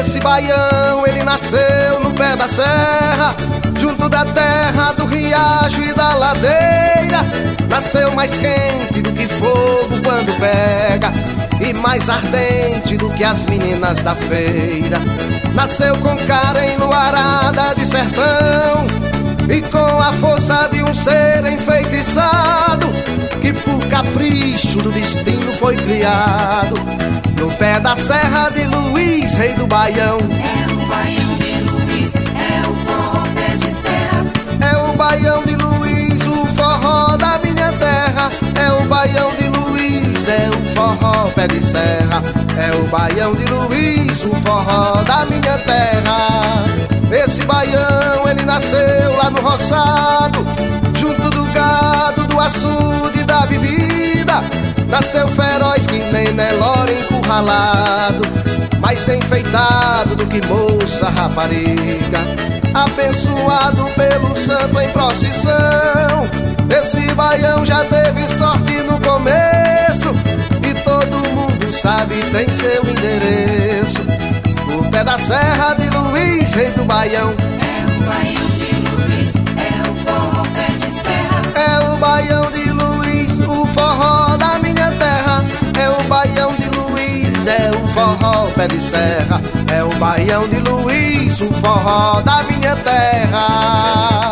Esse baião, ele nasceu no pé da serra, junto da terra, do riacho e da ladeira. Nasceu mais quente do que fogo quando pega, e mais ardente do que as meninas da feira. Nasceu com cara enluarada de sertão, e com a força de um ser enfeitiçado, que por capricho do destino foi criado no pé da serra de Luiz, rei do baião. É o baião de Luiz, é o forró pé de serra. É o baião de Luiz, o forró da minha terra. É o baião de Luiz, é o forró pé de serra. É o baião de Luiz, o forró da minha terra. Esse baião, ele nasceu lá no roçado, junto do gado, do açude e da bebida. Nasceu feroz que nem Nelore encurralado, mais enfeitado do que moça rapariga, abençoado pelo santo em procissão. Esse baião já teve sorte no começo, e todo mundo sabe tem seu endereço. O pé da serra de Luiz, rei do baião. É o baião de Luiz, é o forró pé de serra. É o baião de Luiz, o forró da minha terra. É o baião de Luiz, é o forró pé de serra. É o baião de Luiz, o forró da minha terra.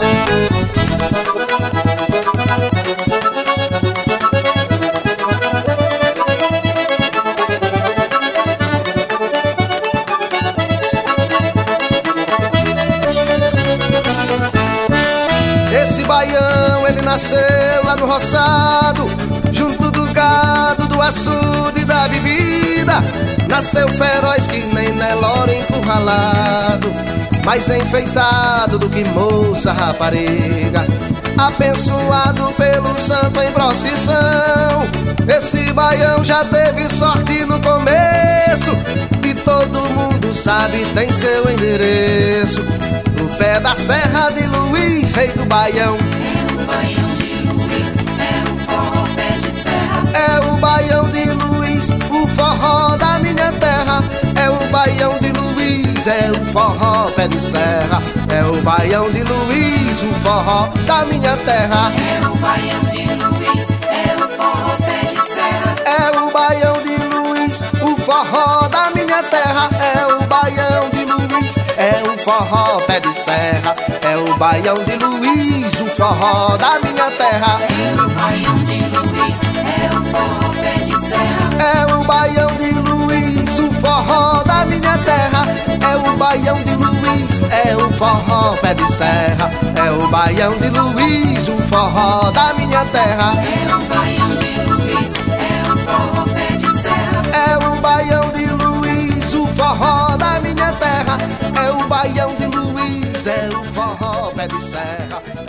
Esse baião, ele nasceu lá no roçado, junto do gado, do açude e da bebida. Nasceu feroz que nem Nelore encurralado, mais enfeitado do que moça rapariga, abençoado pelo santo em procissão. Esse baião já teve sorte no começo, e todo mundo sabe tem seu endereço. No pé da serra de Luiz, rei do baião. É o baião de Luiz, é o forró pé de serra. É o baião de Luiz, o forró da minha terra. É o baião de Luiz, é o forró pé de serra. É o baião de Luiz, o forró da minha terra. É o baião de Luiz, é o forró pé de serra. É o baião de Luiz, o forró da minha terra. É o baião de Luiz, é o forró pé de serra. É o baião de Luiz, o forró da minha terra. É o baião de Luiz, é o forró pé de serra. É o baião de Luiz, o forró da minha terra. É o baião de Luiz, é o forró pé de serra. É o baião de Luiz, o forró da minha terra. É o baião de Luiz, é o forró pé de serra. É o baião de Luiz, o forró da minha terra. É o baião de Luiz, é o forró pé de serra.